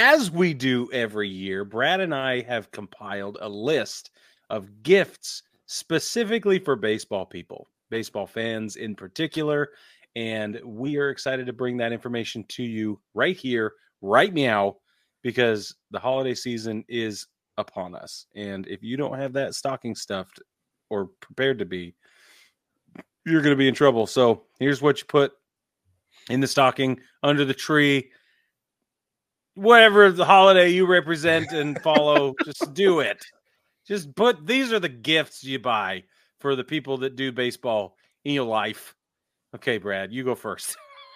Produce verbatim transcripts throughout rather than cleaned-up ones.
as we do every year, Brad and I have compiled a list of gifts specifically for baseball people, baseball fans in particular. And we are excited to bring that information to you right here, right now, because the holiday season is upon us. And if you don't have that stocking stuffed or prepared to be, you're going to be in trouble. So here's what you put in the stocking, under the tree, whatever the holiday you represent and follow, just do it. Just put, these are the gifts you buy for the people that do baseball in your life. Okay, Brad, you go first.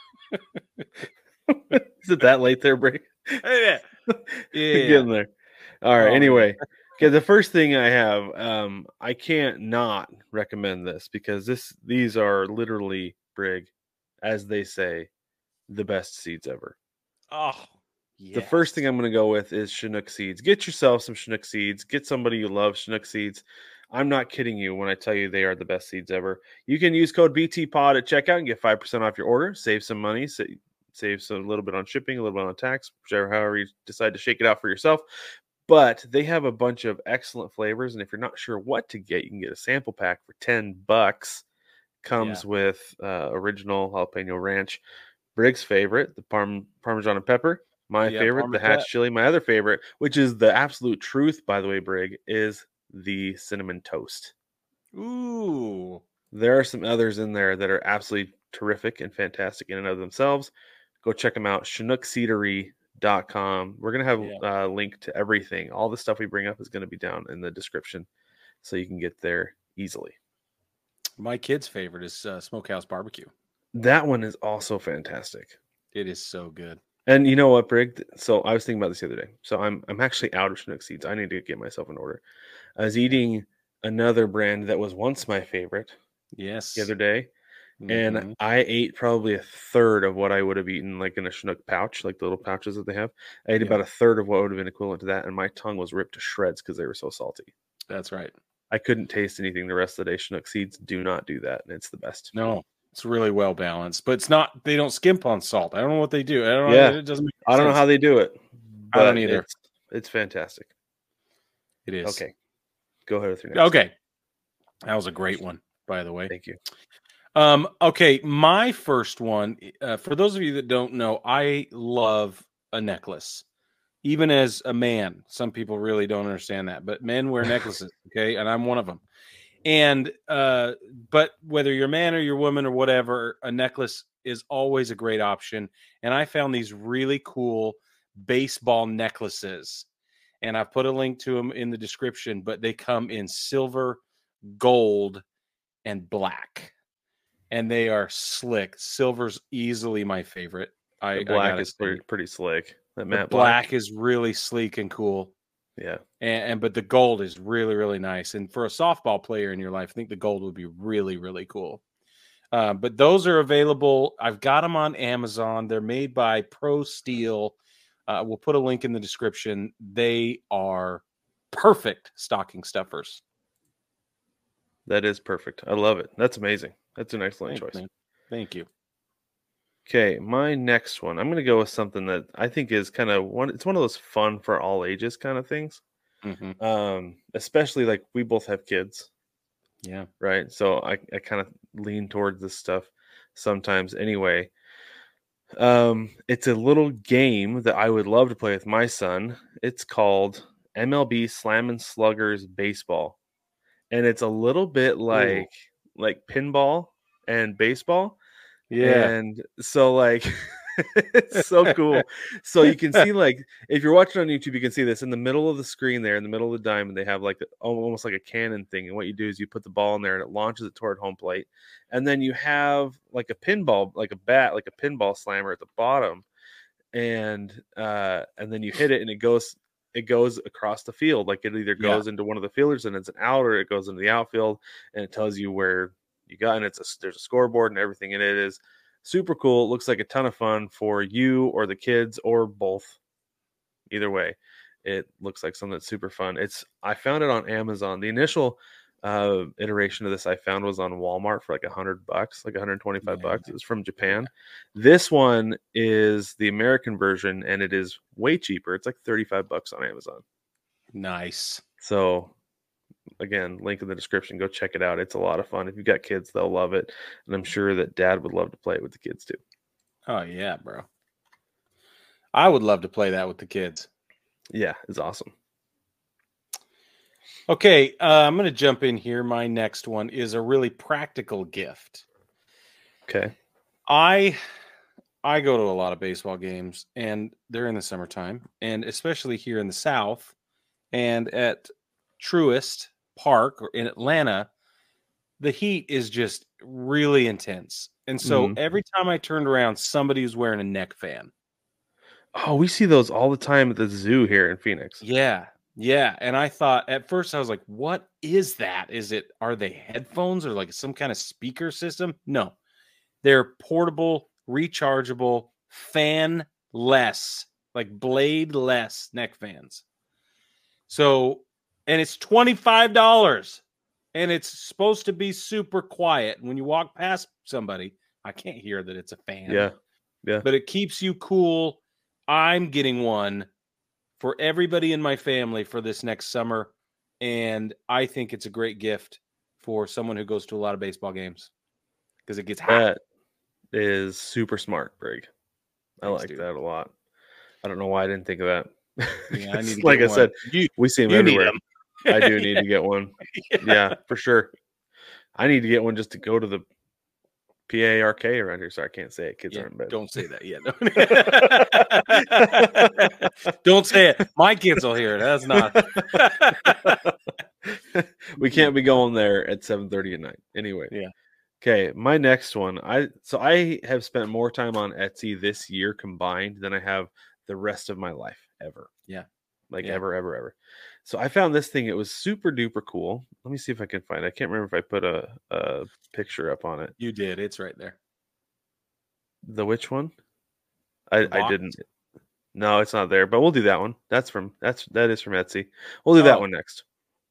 Is it that late there, Break? Yeah. Yeah. Getting there. All right. Oh, anyway, okay. The first thing I have, um, I can't not recommend this because this these are literally, Brig, as they say, the best seeds ever. Oh, yes. The first thing I'm going to go with is Chinook seeds. Get yourself some Chinook seeds. Get somebody you love Chinook seeds. I'm not kidding you when I tell you they are the best seeds ever. You can use code B T Pod at checkout and get five percent off your order. Save some money. Save, save some, a little bit on shipping, a little bit on tax, whichever, however you decide to shake it out for yourself. But they have a bunch of excellent flavors. And if you're not sure what to get, you can get a sample pack for ten bucks. Comes yeah. with uh, original jalapeno ranch. Brig's favorite, the parm, Parmesan and pepper. My yeah, favorite, the hatch chili. My other favorite, which is the absolute truth, by the way, Brig, is the cinnamon toast. Ooh. There are some others in there that are absolutely terrific and fantastic in and of themselves. Go check them out, chinook seedery dot com. We're going to have a yeah. uh, link to everything. All the stuff we bring up is going to be down in the description, so you can get there easily. My kid's favorite is uh, Smokehouse Barbecue. That one is also fantastic. It is so good. And you know what, Brig? So I was thinking about this the other day. So I'm I'm actually out of Chinook seeds. I need to get myself in order. I was eating another brand that was once my favorite. Yes. The other day. Mm-hmm. And I ate probably a third of what I would have eaten like in a Chinook pouch, like the little pouches that they have. I ate yeah. about a third of what would have been equivalent to that. And my tongue was ripped to shreds because they were so salty. That's right. I couldn't taste anything the rest of the day. Chinook seeds do not do that. And it's the best. No. It's really well balanced, but it's not. They don't skimp on salt. I don't know what they do. I don't know. Yeah, it doesn't. Make I don't sense. know how they do it. I don't either. It's, it's fantastic. It is. Okay, go ahead with your next. Okay, that was a great one, by the way. Thank you. Um. Okay, my first one. Uh, for those of you that don't know, I love a necklace. Even as a man, some people really don't understand that, but men wear necklaces. Okay, and I'm one of them. And, uh, but whether you're a man or you're a woman or whatever, a necklace is always a great option. And I found these really cool baseball necklaces, and I've put a link to them in the description, but they come in silver, gold, and black, and they are slick. Silver's easily my favorite. I, the black I is pretty, pretty slick. That matte black, black is really sleek and cool. Yeah. And, and but the gold is really, really nice. And for a softball player in your life, I think the gold would be really, really cool. Uh, but those are available. I've got them on Amazon. They're made by Pro Steel. Uh, we'll put a link in the description. They are perfect stocking stuffers. That is perfect. I love it. That's amazing. That's an excellent Thanks, choice. Man. Thank you. Okay, my next one. I'm going to go with something that I think is kind of one. It's one of those fun for all ages kind of things. Mm-hmm. Um, especially like we both have kids. Yeah. Right. So I, I kind of lean towards this stuff sometimes anyway. Um, it's a little game that I would love to play with my son. It's called M L B Slam and Sluggers Baseball. And it's a little bit like Ooh. like pinball and baseball. Yeah. And so like it's so cool. So you can see, like, if you're watching on YouTube, you can see this in the middle of the screen there, in the middle of the diamond, they have like a, almost like a cannon thing. And what you do is you put the ball in there and it launches it toward home plate. And then you have like a pinball, like a bat, like a pinball slammer at the bottom. And uh, and then you hit it and it goes it goes across the field. Like it either goes yeah. into one of the fielders and it's an out, or it goes into the outfield and it tells you where you got, and it's a, there's a scoreboard and everything in it. Is super cool. It looks like a ton of fun for you or the kids or both. Either way, it looks like something that's super fun. It's I found it on Amazon. The initial uh, iteration of this I found was on Walmart for like a hundred bucks, like one hundred twenty-five Yeah. bucks. It was from Japan. This one is the American version, and it is way cheaper. It's like thirty-five bucks on Amazon. Nice. So again, link in the description. Go check it out. It's a lot of fun. If you've got kids, they'll love it. And I'm sure that dad would love to play it with the kids too. Oh, yeah, bro. I would love to play that with the kids. Yeah, it's awesome. Okay, uh, I'm going to jump in here. My next one is a really practical gift. Okay. I I go to a lot of baseball games, and they're in the summertime, and especially here in the South, and at Truist Park or in Atlanta, the heat is just really intense. And so Mhm. every time I turned around, somebody was wearing a neck fan. Oh, we see those all the time at the zoo here in Phoenix. Yeah. Yeah. And I thought at first I was like, what is that? Is it, are they headphones or like some kind of speaker system? No, they're portable, rechargeable, fan-less, like blade-less neck fans. So, and it's twenty-five dollars and it's supposed to be super quiet. When you walk past somebody, I can't hear that it's a fan. Yeah. Yeah. But it keeps you cool. I'm getting one for everybody in my family for this next summer. And I think it's a great gift for someone who goes to a lot of baseball games because it gets hot. That is super smart, Brig. I Thanks, like dude. that a lot. I don't know why I didn't think of that. Yeah, I need to like get I one. said, You, we see them you need everywhere. them. I do need to get one. Yeah. Yeah, for sure. I need to get one just to go to the P A R K around here. Sorry, I can't say it. Kids Yeah, are in bed. don't say that yet. Don't say it. My kids will hear it. That's not. We can't be going there at seven thirty at night. Anyway. Yeah. Okay, my next one. I so I have spent more time on Etsy this year combined than I have the rest of my life ever. Yeah. Like Yeah. ever, ever, ever. So I found this thing. It was super duper cool. Let me see if I can find it. I can't remember if I put a, a picture up on it. You did. It's right there. The which one? I, The I box? didn't. No, it's not there. But we'll do that one. That's from that's that is from Etsy. We'll do that Oh. one next.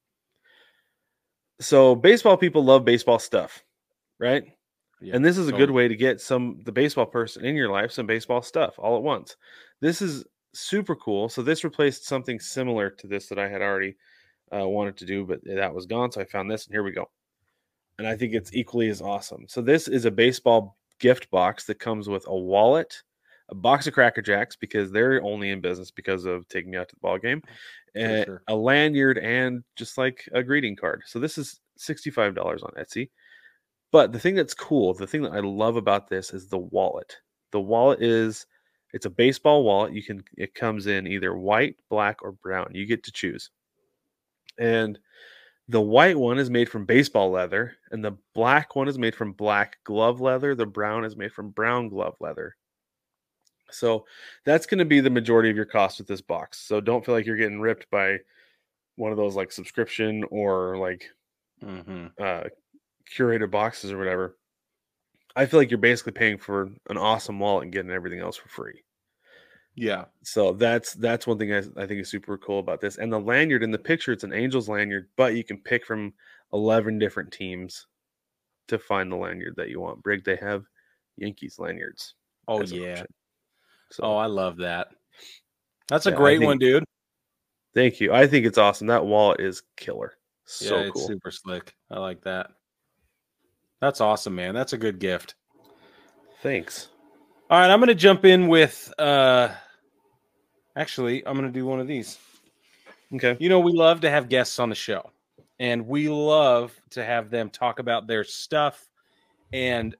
So baseball people love baseball stuff, right? Yeah, And this is a good totally. way to get some the baseball person in your life some baseball stuff all at once. This is super cool. So this replaced something similar to this that I had already uh, wanted to do, but that was gone. So I found this, and here we go. And I think it's equally as awesome. So this is a baseball gift box that comes with a wallet, a box of Cracker Jacks because they're only in business because of taking me out to the ball game, and sure. a lanyard, and just like a greeting card. So this is sixty-five dollars on Etsy. But the thing that's cool, the thing that I love about this is the wallet. The wallet is, it's a baseball wallet. You can, it comes in either white, black, or brown. You get to choose. And the white one is made from baseball leather, and the black one is made from black glove leather. The brown is made from brown glove leather. So that's going to be the majority of your cost with this box. So don't feel like you're getting ripped by one of those like subscription or like Mm-hmm. uh, curated boxes or whatever. I feel like you're basically paying for an awesome wallet and getting everything else for free. Yeah. So that's that's one thing I, I think is super cool about this. And the lanyard in the picture, it's an Angels lanyard, but you can pick from eleven different teams to find the lanyard that you want. Brig, they have Yankees lanyards. Oh, as an yeah. option. So Oh, I love that. That's a Yeah, I great think- one, dude. thank you. I think it's awesome. That wallet is killer. So yeah, it's cool. super slick. I like that. That's awesome, man. That's a good gift. Thanks. All right, I'm going to jump in with uh actually, I'm going to do one of these. Okay. You know, we love to have guests on the show, and we love to have them talk about their stuff, and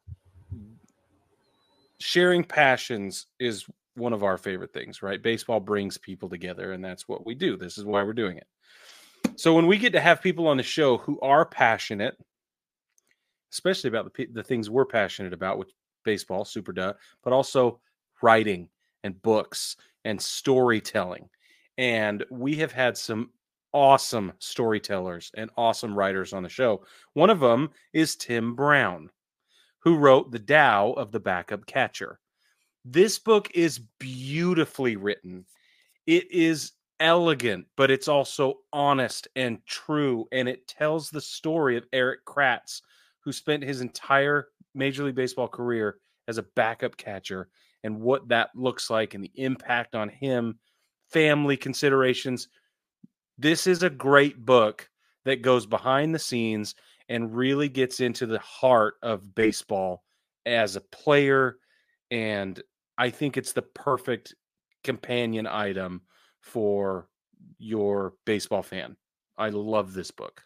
sharing passions is one of our favorite things, right? Baseball brings people together, and that's what we do. This is why we're doing it. So when we get to have people on the show who are passionate, especially about the, the things we're passionate about, with baseball, super duh, but also writing and books and storytelling. And we have had some awesome storytellers and awesome writers on the show. One of them is Tim Brown, who wrote The Tao of the Backup Catcher. This book is beautifully written. It is elegant, but it's also honest and true. And it tells the story of Erik Kratz, who spent his entire Major League Baseball career as a backup catcher, and what that looks like and the impact on him, family considerations. This is a great book that goes behind the scenes and really gets into the heart of baseball as a player. And I think it's the perfect companion item for your baseball fan. I love this book.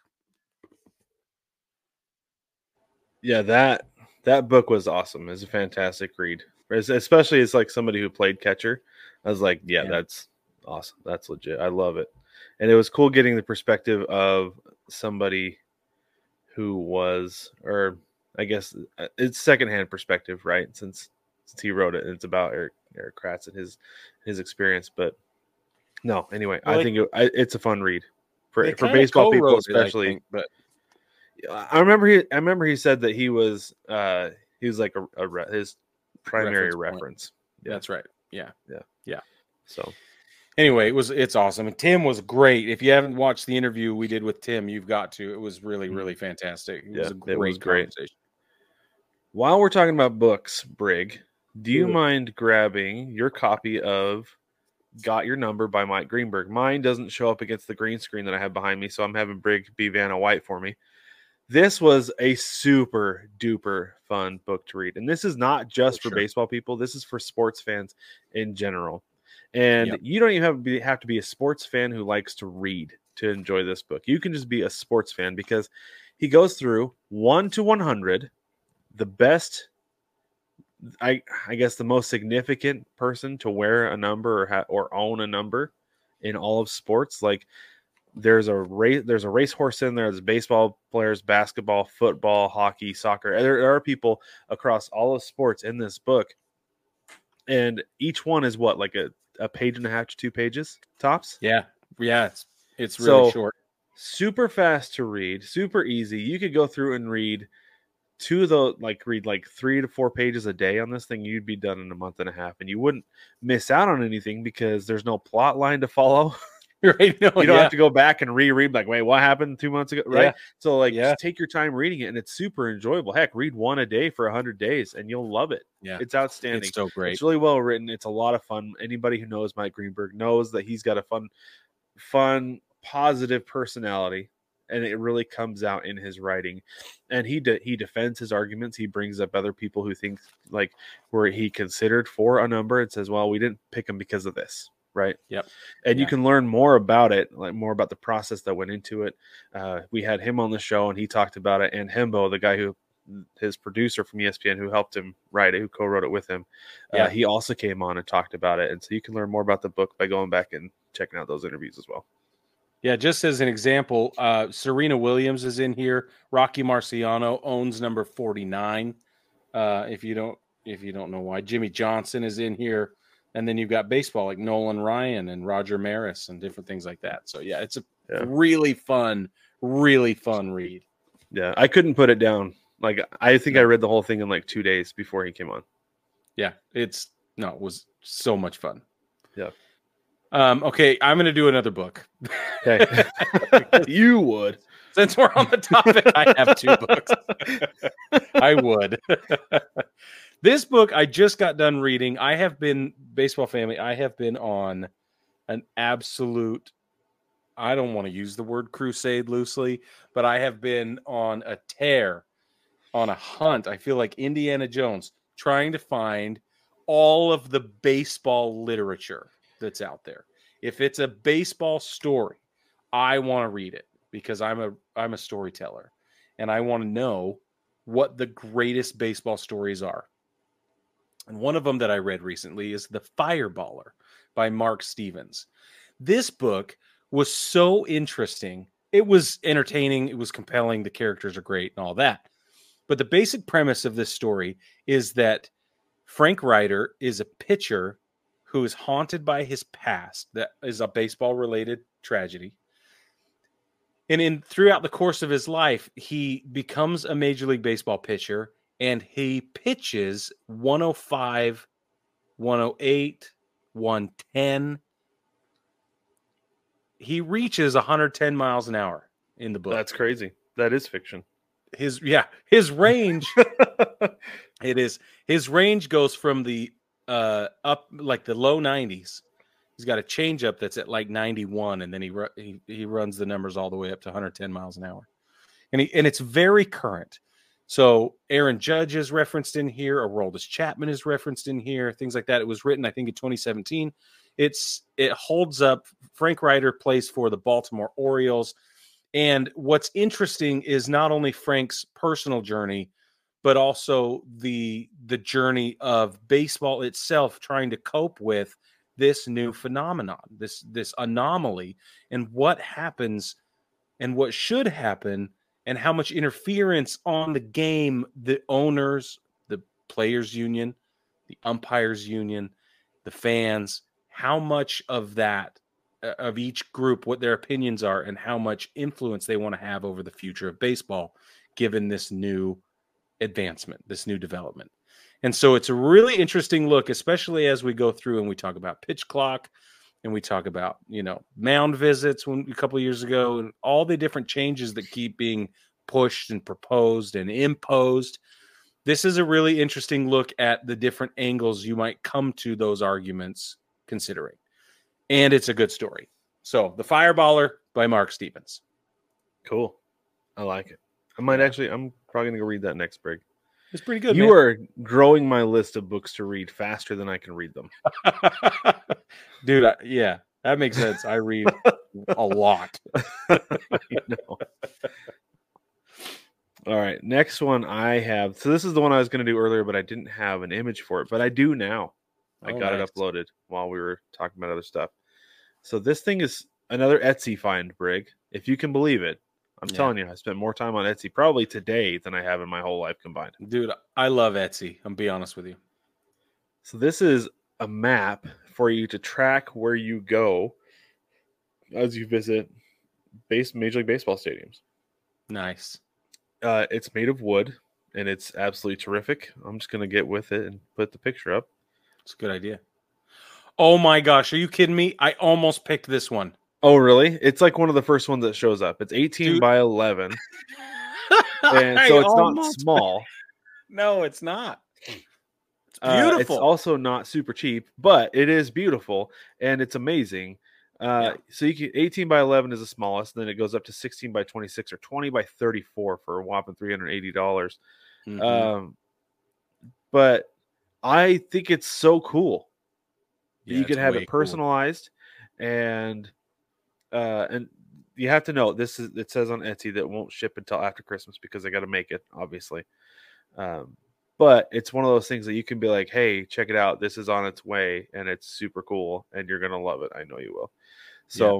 Yeah, that that book was awesome. It's a fantastic read, especially as like somebody who played catcher. I was like, yeah, yeah, that's awesome. That's legit. I love it. And it was cool getting the perspective of somebody who was, or I guess it's secondhand perspective, right? Since since he wrote it, and it's about Erik Erik Kratz and his his experience. But no, anyway, well, I think it, I, it's a fun read for for baseball people, especially. It, I think, but I remember he I remember he said that he was uh he was like a, a his primary reference. reference. Yeah. That's right. Yeah. Yeah. Yeah. So anyway, it was it's awesome. And Tim was great. If you haven't watched the interview we did with Tim, you've got to. It was really, really fantastic. It yeah, was a great, it was great conversation. While we're talking about books, Brig, do you Ooh. mind grabbing your copy of Got Your Number by Mike Greenberg? Mine doesn't show up against the green screen that I have behind me, so I'm having Brig be Vanna White for me. This was a super duper fun book to read. And this is not just for, for sure. baseball people. This is for sports fans in general. And yep. you don't even have to, be, have to be a sports fan who likes to read to enjoy this book. You can just be a sports fan because he goes through one to one hundred, the best, I I guess the most significant person to wear a number or, ha- or own a number in all of sports. Like, There's a race. There's a racehorse in there. There's baseball players, basketball, football, hockey, soccer. There, there are people across all of sports in this book, and each one is what, like a, a page and a half to two pages tops. Yeah, yeah. It's it's really so, short, super fast to read, super easy. You could go through and read two of the like read like three to four pages a day on this thing. You'd be done in a month and a half, and you wouldn't miss out on anything because there's no plot line to follow. Right? No, you don't yeah. have to go back and reread like, wait, what happened two months ago? Right. Yeah. So like, yeah. just take your time reading it, and it's super enjoyable. Heck, read one a day for a hundred days and you'll love it. Yeah. It's outstanding. It's so great. It's really well written. It's a lot of fun. Anybody who knows Mike Greenberg knows that he's got a fun, fun, positive personality, and it really comes out in his writing. And he de- he defends his arguments. He brings up other people who think like where he considered for a number and says, well, we didn't pick him because of this. Right. Yep. And yeah. you can learn more about it, like more about the process that went into it. Uh, we had him on the show and he talked about it. And Hembo, the guy who, his producer from E S P N, who helped him write it, who co-wrote it with him, yeah. uh, he also came on and talked about it. And so you can learn more about the book by going back and checking out those interviews as well. Yeah. Just as an example, uh, Serena Williams is in here. Rocky Marciano owns number forty-nine. Uh, if you don't, if you don't know why, Jimmy Johnson is in here. And then you've got baseball like Nolan Ryan and Roger Maris and different things like that. So, yeah, it's a yeah. really fun, really fun read. Yeah, I couldn't put it down. Like, I think no. I read the whole thing in like two days before he came on. Yeah, it's no, it was so much fun. Yeah. Um, okay, I'm going to do another book. Okay. You would. Since we're on the topic, I have two books. I would. This book I just got done reading. I have been, baseball family, I have been on an absolute, I don't want to use the word crusade loosely, but I have been on a tear, on a hunt. I feel like Indiana Jones, trying to find all of the baseball literature that's out there. If it's a baseball story, I want to read it because I'm a I'm a storyteller, and I want to know what the greatest baseball stories are. And one of them that I read recently is The Fireballer by Mark Stevens. This book was so interesting. It was entertaining. It was compelling. The characters are great and all that. But the basic premise of this story is that Frank Ryder is a pitcher who is haunted by his past. That is a baseball-related tragedy. And in throughout the course of his life, he becomes a Major League Baseball pitcher, and he pitches one oh five, one oh eight, one ten. he reaches one hundred ten miles an hour in the book. That's crazy. That is fiction. His yeah, his range. It is his range goes from the uh up like the low nineties. He's got a changeup that's at like ninety-one, and then he, ru- he he runs the numbers all the way up to one hundred ten miles an hour, and he and it's very current. So Aaron Judge is referenced in here. Aroldis Chapman is referenced in here. Things like that. It was written, I think, in twenty seventeen. It's it holds up. Frank Ryder plays for the Baltimore Orioles, and what's interesting is not only Frank's personal journey, but also the the journey of baseball itself trying to cope with this new phenomenon, this this anomaly, and what happens and what should happen, and how much interference on the game the owners, the players union, the umpires union, the fans, how much of that uh, of each group, what their opinions are, and how much influence they want to have over the future of baseball, given this new advancement, this new development. And so it's a really interesting look, especially as we go through and we talk about pitch clock and we talk about, you know, mound visits when a couple of years ago and all the different changes that keep being pushed and proposed and imposed. This is a really interesting look at the different angles you might come to those arguments considering. And it's a good story. So The Fireballer by Mark Stevens. Cool. I like it. I might Yeah. actually, I'm probably going to go read that next, Brig. It's pretty good, You man. are growing my list of books to read faster than I can read them. Dude, I, yeah, that makes sense. I read a lot. You know. All right, next one I have. So this is the one I was going to do earlier, but I didn't have an image for it, but I do now. I Oh, got nice. it uploaded while we were talking about other stuff. So this thing is another Etsy find, Brig. If you can believe it. I'm Yeah. telling you, I spent more time on Etsy probably today than I have in my whole life combined. Dude, I love Etsy. I'm be honest with you. So this is a map for you to track where you go as you visit base Major League Baseball stadiums. Nice. Uh, it's made of wood, and it's absolutely terrific. I'm just going to get with it and put the picture up. It's a good idea. Oh my gosh, are you kidding me? I almost picked this one. Oh, really? It's like one of the first ones that shows up. It's eighteen Dude. by eleven, and I so it's not almost- small. No, it's not. It's Uh, beautiful. it's also not super cheap, but it is beautiful and it's amazing. Uh, Yeah. So you can eighteen by eleven is the smallest, and then it goes up to sixteen by twenty-six or twenty by thirty-four for a whopping three hundred eighty dollars. Mhm. Um, but I think it's so cool that Yeah, you can it's have way it cool. personalized, and uh, and you have to know this is it says on Etsy that it won't ship until after Christmas because they got to make it, obviously. Um, but it's one of those things that you can be like, hey, check it out. This is on its way and it's super cool and you're going to love it. I know you will. So yeah.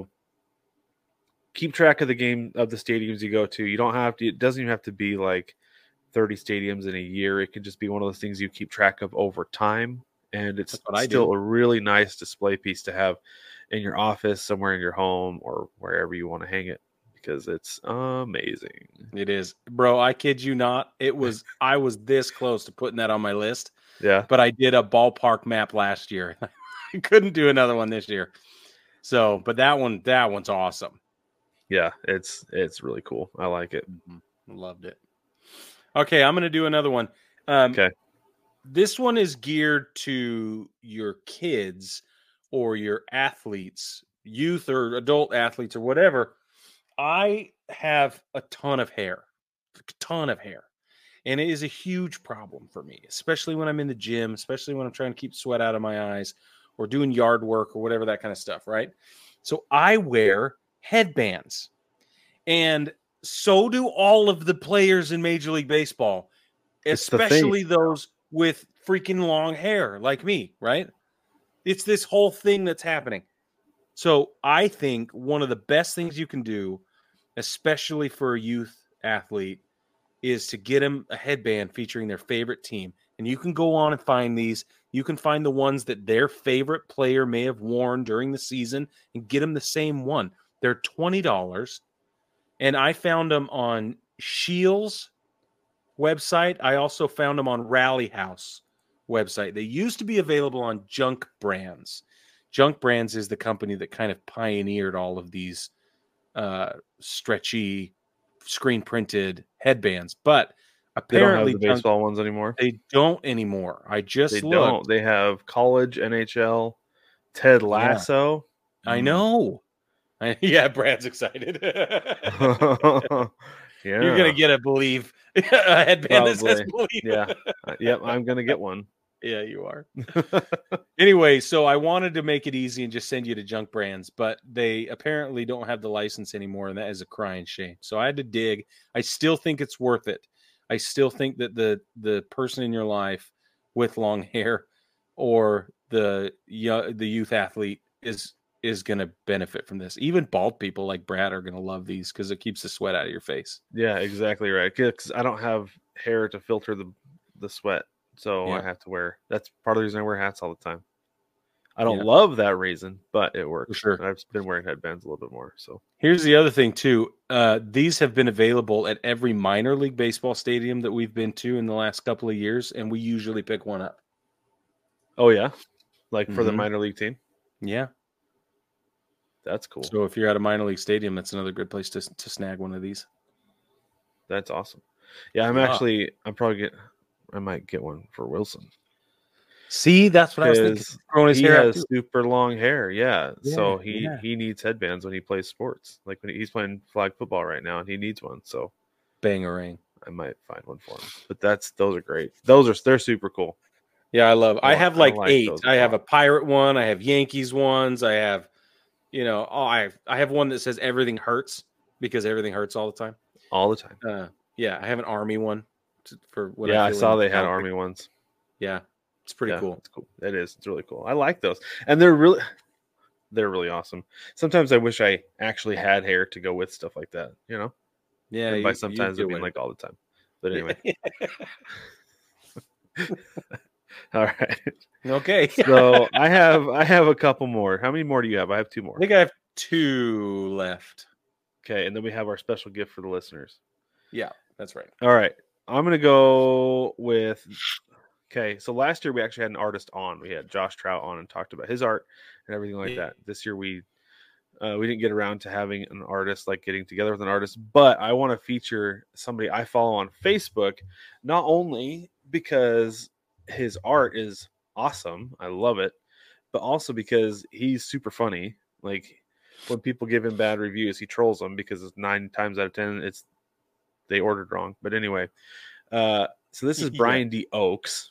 Keep track of the game of the stadiums you go to. You don't have to, it doesn't even have to be like thirty stadiums in a year. It can just be one of those things you keep track of over time. And it's still a really nice display piece to have in your office, somewhere in your home, or wherever you want to hang it, because it's amazing. It is, bro. I kid you not. It was, I was this close to putting that on my list. Yeah. But I did a ballpark map last year. I couldn't do another one this year. So, but that one, that one's awesome. Yeah, it's, it's really cool. I like it. Mm-hmm. Loved it. Okay. I'm going to do another one. Um, okay. This one is geared to your kids or your athletes, youth or adult athletes or whatever. I have a ton of hair, a ton of hair, and it is a huge problem for me, especially when I'm in the gym, especially when I'm trying to keep sweat out of my eyes or doing yard work or whatever, that kind of stuff, right? So I wear headbands, and so do all of the players in Major League Baseball, especially those with freaking long hair like me, right? It's this whole thing that's happening. So I think one of the best things you can do, especially for a youth athlete, is to get them a headband featuring their favorite team. And you can go on and find these. You can find the ones that their favorite player may have worn during the season and get them the same one. They're twenty dollars. And I found them on Shields website. I also found them on Rally House website. They used to be available on Junk Brands. Junk Brands is the company that kind of pioneered all of these uh, stretchy, screen printed headbands, but They don't have apparently the Junk, baseball ones anymore. they don't anymore. I just They looked. don't. They have college, N H L, Ted Yeah, Lasso. I Mm. know. I, yeah, Brad's excited. Yeah. You're gonna get a believe a headband that says Probably. believe. Yeah. Uh, Yep, I'm gonna get one. Yeah, you are. Anyway, so I wanted to make it easy and just send you to Junk Brands, but they apparently don't have the license anymore, and that is a crying shame. So I had to dig. I still think it's worth it. I still think that the the person in your life with long hair or the yo- the youth athlete is is going to benefit from this. Even bald people like Brad are going to love these because it keeps the sweat out of your face. Yeah, exactly right. Because I don't have hair to filter the the sweat, so Yeah. I have to wear. That's part of the reason I wear hats all the time. I don't Yeah. love that reason, but it works. For sure. I've been wearing headbands a little bit more. So here's the other thing too. Uh, these have been available at every minor league baseball stadium that we've been to in the last couple of years, and we usually pick one up. Oh yeah, like for the Mhm. minor league team. Yeah, That's cool. so if you're at a minor league stadium, that's another good place to to snag one of these. That's awesome. Yeah, I'm Yeah. actually. I'm probably get. I might get one for Wilson See, that's what I was thinking. because Growing his he hair out, has too. super long hair. Yeah, so Yeah, he yeah. he needs headbands when he plays sports. Like when he- he's playing flag football right now, and he needs one. So Bangarang. I might find one for him. But that's those are great. Those are they're super cool. Yeah, I love. I I have I like like eight. those a I have lot. a pirate one. I have Yankees ones. I have, you know, oh, I have, I have one that says everything hurts because everything hurts all the time. All the time. Uh, yeah, I have an army one to, for when Yeah, I I feel saw they had nostalgic. army ones. Yeah, it's pretty Yeah, cool. It's cool. It is. It's really cool. I like those, and they're really they're really awesome. Sometimes I wish I actually had hair to go with stuff like that. You know. Yeah, And by you- sometimes you I mean do like all the time. But anyway. it. All right. Okay. So I have I have a couple more. How many more do you have? I have two more. I think I have two left. Okay, and then we have our special gift for the listeners. Yeah, that's right. All right. I'm gonna go with okay. So last year we actually had an artist on. We had Josh Trout on and talked about his art and everything like Yeah. that. This year we uh, we didn't get around to having an artist, like getting together with an artist, but I want to feature somebody I follow on Facebook, not only because his art is awesome, I love it, but also because he's super funny. Like when people give him bad reviews, he trolls them because it's nine times out of ten it's they ordered wrong. But anyway, uh, so this is Yeah. Brian D. Oaks,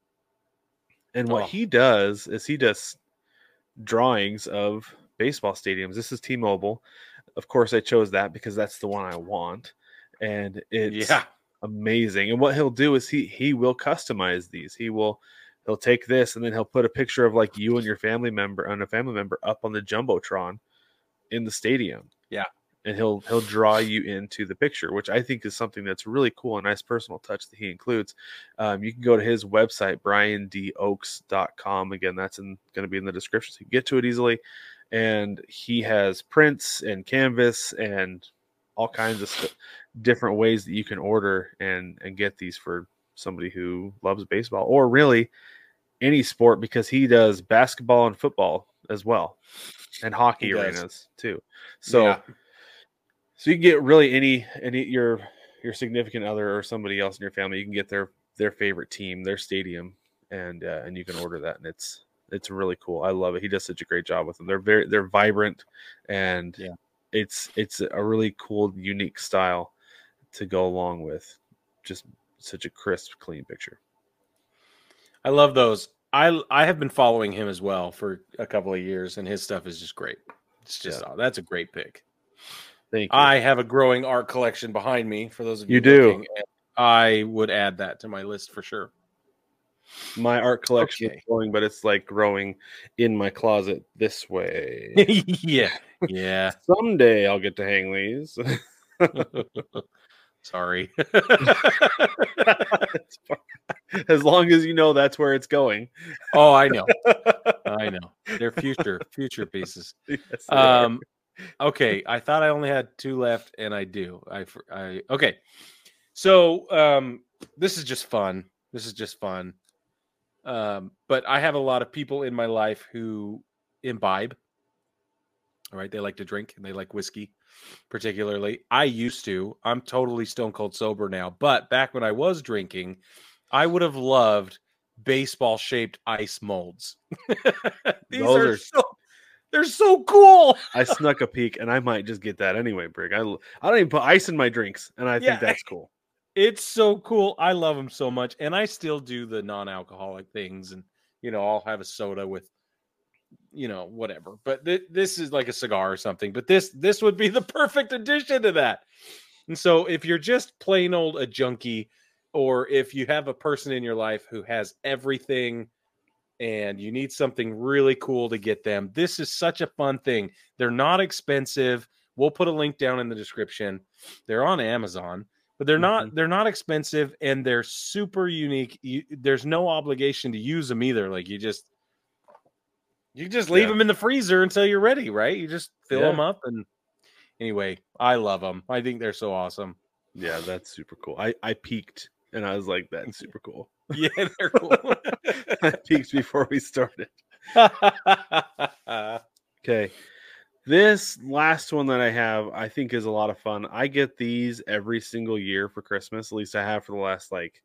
and what Oh. he does is he does drawings of baseball stadiums. This is T-Mobile. Of course, I chose that because that's the one I want, and it's Yeah. amazing. And what he'll do is he he will customize these. He will he'll take this and then he'll put a picture of like you and your family member and a family member up on the jumbotron in the stadium. Yeah. And he'll he'll draw you into the picture, which I think is something that's really cool, a nice personal touch that he includes. Um, you can go to his website, brian d oaks dot com. Again, that's in, going to be in the description, so you can get to it easily. And he has prints and canvas and all kinds of st- different ways that you can order and and get these for somebody who loves baseball or really any sport, because he does basketball and football as well, and hockey He does. arenas too. So. Yeah. So you can get really any any your your significant other or somebody else in your family. You can get their their favorite team, their stadium, and uh, and you can order that, and it's it's really cool. I love it. He does such a great job with them. They're very they're vibrant, and Yeah. it's it's a really cool, unique style to go along with just such a crisp, clean picture. I love those. I I have been following him as well for a couple of years, and his stuff is just great. It's just Yeah. oh, that's a great pick. Thank you. I have a growing art collection behind me. For those of you, You do. looking, and I would add that to my list for sure. My art collection Okay. is growing, but it's like growing in my closet this way. Yeah, yeah. Someday I'll get to hang these. Sorry. It's fine. As long as you know that's where it's going. Oh, I know. I know. They're future future pieces. Yes, they are. Um, okay. I thought I only had two left, and I do. I, I okay. So um, this is just fun. This is just fun. Um, but I have a lot of people in my life who imbibe. All right, they like to drink and they like whiskey, particularly. I used to. I'm totally stone cold sober now, but back when I was drinking, I would have loved baseball shaped ice molds. These Those are are. so they're so cool. I snuck a peek, and I might just get that anyway, Brig. I I don't even put ice in my drinks, and I think Yeah, that's cool. it's so cool. I love them so much, and I still do the non-alcoholic things, and you know, I'll have a soda with, you know, whatever. But th- this is like a cigar or something. But this this would be the perfect addition to that. And so, if you're just plain old a junkie, or if you have a person in your life who has everything and you need something really cool to get them, this is such a fun thing. They're not expensive. We'll put a link down in the description. They're on Amazon, but they're not Mhm. they're not expensive, and they're super unique. You, there's no obligation to use them either. Like you just you just leave Yeah. them in the freezer until you're ready, right? You just fill Yeah. them up, and anyway, I love them. I think they're so awesome. Yeah, that's super cool. I, I peeked and I was like, that's super cool. Yeah, they're cool. I peeked before we started. Okay. This last one that I have, I think is a lot of fun. I get these every single year for Christmas. At least I have for the last, like,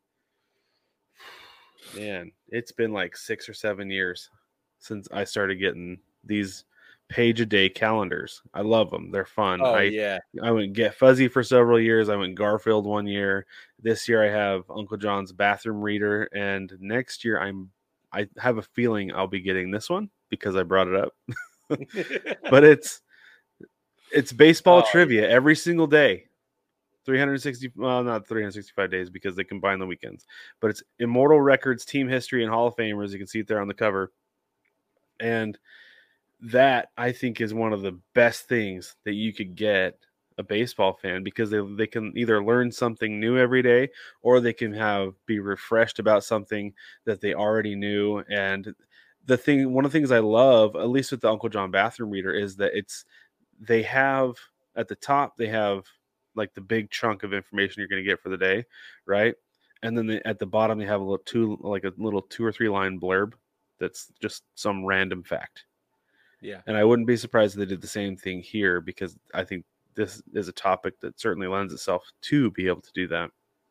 man, it's been like six or seven years since I started getting these page a day calendars. I love them. They're fun. Oh I, yeah. I went Get Fuzzy for several years. I went Garfield one year. This year I have Uncle John's Bathroom Reader, and next year I'm I have a feeling I'll be getting this one because I brought it up. But it's it's baseball Oh, trivia every single day. three hundred sixty, well, not three hundred sixty-five days because they combine the weekends, but it's Immortal Records, Team History, and Hall of Famers. You can see it there on the cover. And that, I think, is one of the best things that you could get a baseball fan, because they, they can either learn something new every day, or they can have be refreshed about something that they already knew. And the thing, one of the things I love, at least with the Uncle John Bathroom Reader, is that it's they have at the top, they have like the big chunk of information you're going to get for the day, right? And then they, at the bottom, they have a little two, like a little two or three line blurb that's just some random fact. yeah. And I wouldn't be surprised if they did the same thing here, because I think this is a topic that certainly lends itself to be able to do that.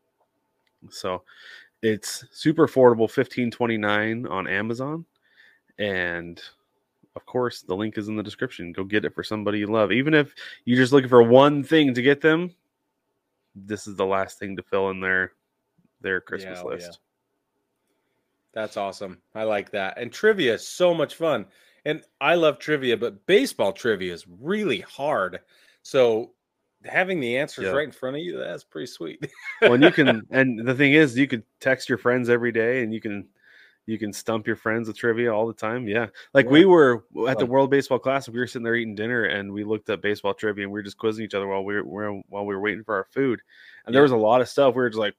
So it's super affordable, fifteen twenty-nine on Amazon. And of course, the link is in the description. Go get it for somebody you love. Even if you're just looking for one thing to get them, this is the last thing to fill in their their Christmas Yeah, oh, list. yeah. That's awesome. I like that. And trivia is so much fun. And I love trivia, but baseball trivia is really hard. So having the answers Yeah. right in front of you, that's pretty sweet. Well, and you can, and the thing is, you could text your friends every day, and you can you can stump your friends with trivia all the time. Yeah, like Yeah. we were at the Fun. World Baseball Classic. We were sitting there eating dinner, and we looked up baseball trivia, and we were just quizzing each other while we were while we were waiting for our food. And there Yeah. was a lot of stuff. We were just like,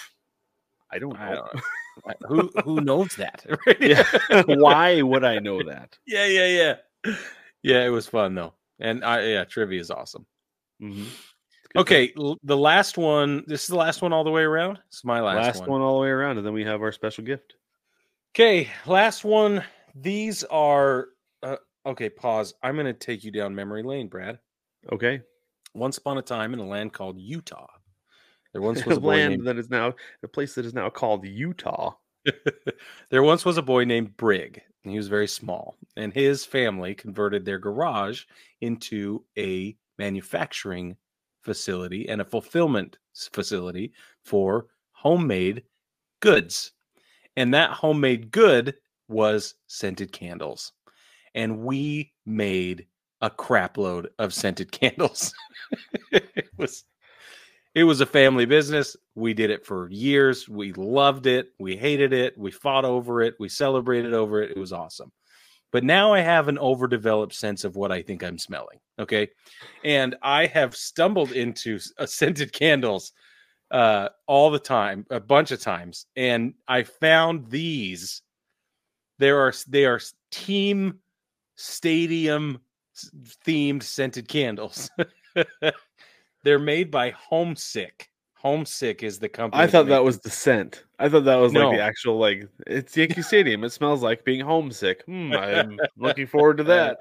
I don't know. I don't know. who who knows that? Yeah. Why would I know that? Yeah, yeah, yeah. Yeah, it was fun though. And I yeah, trivia is awesome. Mm-hmm. Okay, l- the last one. This is the last one all the way around. It's my last, Last one. one all the way around, and then we have our special gift. Okay, last one. These are uh, okay. Pause. I'm going to take you down memory lane, Brad. Okay. Once upon a time, in a land called Utah, there once A was a boy land named that is now a place that is now called Utah. there once was a boy named Brig, and he was very small. And his family converted their garage into a manufacturing facility and a fulfillment facility for homemade goods. And that homemade good was scented candles. And we made a crap load of scented candles. it was it was a family business. We did it for years. We loved it. We hated it. We fought over it. We celebrated over it. It was awesome. But now I have an overdeveloped sense of what I think I'm smelling. Okay. And I have stumbled into uh, scented candles uh, all the time, a bunch of times. And I found these. There are, they are team stadium themed scented candles. They're made by Homesick. Homesick is the company. I thought that making- was the scent. I thought that was No. like the actual, like, it's Yankee Stadium. It smells like being homesick. Hmm, I'm looking forward to that.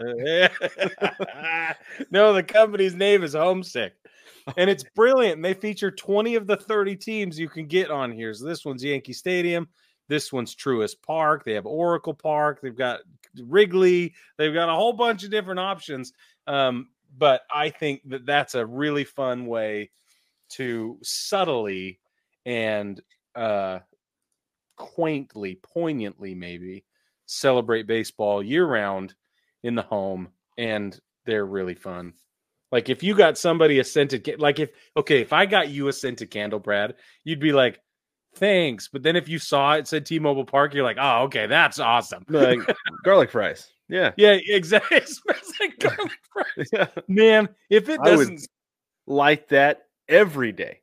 No, the company's name is Homesick. And it's brilliant. And they feature twenty of the thirty teams you can get on here. So this one's Yankee Stadium. This one's Truist Park. They have Oracle Park. They've got Wrigley. They've got a whole bunch of different options. Um, but I think that that's a really fun way to subtly and uh, quaintly, poignantly maybe, celebrate baseball year-round in the home, and they're really fun. Like, if you got somebody a scented, like if, okay, if I got you a scented candle, Brad, you'd be like, thanks. But then if you saw it said T-Mobile Park, you're like, oh, okay, that's awesome. Like garlic fries. Yeah. Yeah, exactly. It smells like garlic fries. Yeah. Man, if it I would doesn't like that every day.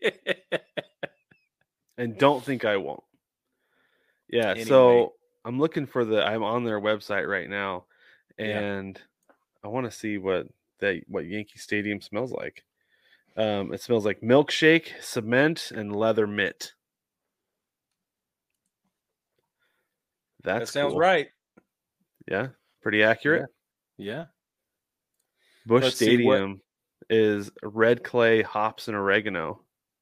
And don't think I won't. Yeah, Anyway. so I'm looking for the I'm on their website right now, Yeah. and I want to see what that what Yankee Stadium smells like. Um, it smells like milkshake, cement, and leather mitt. That's that sounds cool. right. Yeah, pretty accurate. Yeah. Busch Let's see what- Stadium is red clay, hops, and oregano.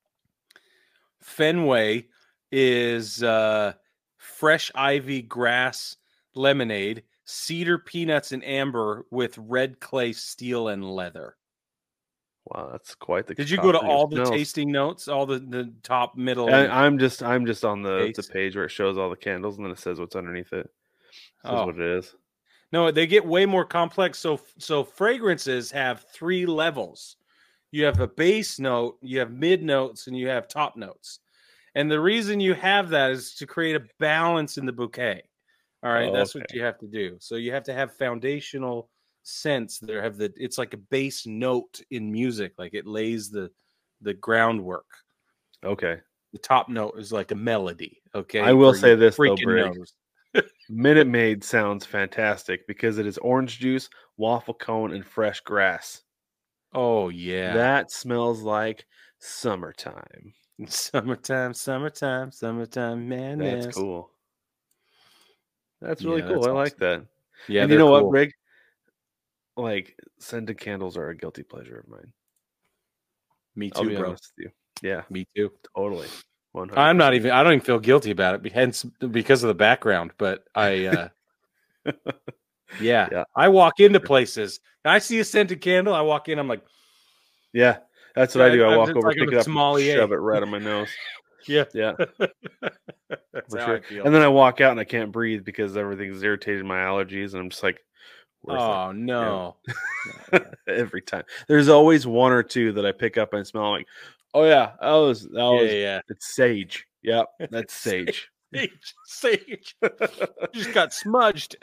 Fenway is uh, fresh ivy grass lemonade, cedar peanuts and amber with red clay, steel, and leather. Wow, that's quite the. Did you go to cocktail all the smells. tasting notes, all the, the top, middle? And and- I'm just I'm just on the, the Taste. page where it shows all the candles, and then it says what's underneath it. It says Oh. what it is. No, they get way more complex. So, so fragrances have three levels. You have a base note, you have mid notes, and you have top notes. And the reason you have that is to create a balance in the bouquet. All right, Oh, that's what okay. you have to do. So you have to have foundational scents that have the. It's like a base note in music, like it lays the the groundwork. Okay. The top note is like a melody. Okay, I will for say your this, though, freaking Brig. nose. Minute Maid sounds fantastic because it is orange juice, waffle cone, and fresh grass. Oh yeah, That smells like summertime. summertime, summertime, summertime, man. That's cool. That's really Yeah, cool. that's I like awesome. that. Yeah, and you they're know cool. what, Brig? Like, scented candles are a guilty pleasure of mine. Me I'll too, be bro. honest with you. Yeah, Me too. totally. one hundred I'm not percent. even. I don't even feel guilty about it, hence because of the background. But I, uh, yeah, Yeah. I walk into places. I see a scented candle. I walk in. I'm like, Yeah, that's what Yeah, I do. I I'm walk just over, like pick a it up, and sommelier. shove it right on my nose. yeah, Yeah, that's for how sure. I feel. And then I walk out and I can't breathe because everything's irritated my allergies, and I'm just like, where's that? oh no, Every time. There's always one or two that I pick up and smell like, oh yeah, that was that yeah, was yeah, it's sage. Yep, that's sage. sage, sage, just got smudged.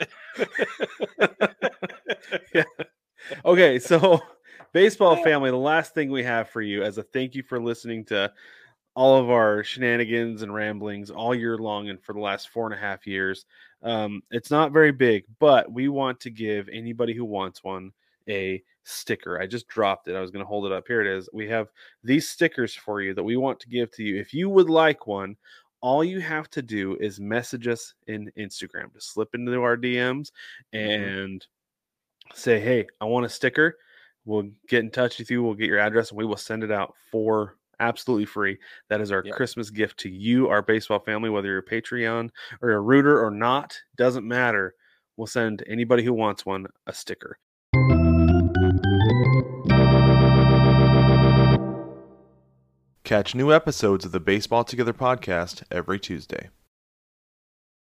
Yeah. Okay, so baseball family, the last thing we have for you as a thank you for listening to all of our shenanigans and ramblings all year long and for the last four and a half years. Um, it's not very big, but we want to give anybody who wants one a sticker. I just dropped it. I was going to hold it up. Here it is. We have these stickers for you that we want to give to you. If you would like one, all you have to do is message us in Instagram. Just slip into our D Ms and say, hey, I want a sticker. We'll get in touch with you. We'll get your address and we will send it out for absolutely free. That is our Yep. Christmas gift to you, our baseball family, whether you're a Patreon or a rooter or not, doesn't matter. We'll send anybody who wants one a sticker. Catch new episodes of the Baseball Together podcast every Tuesday.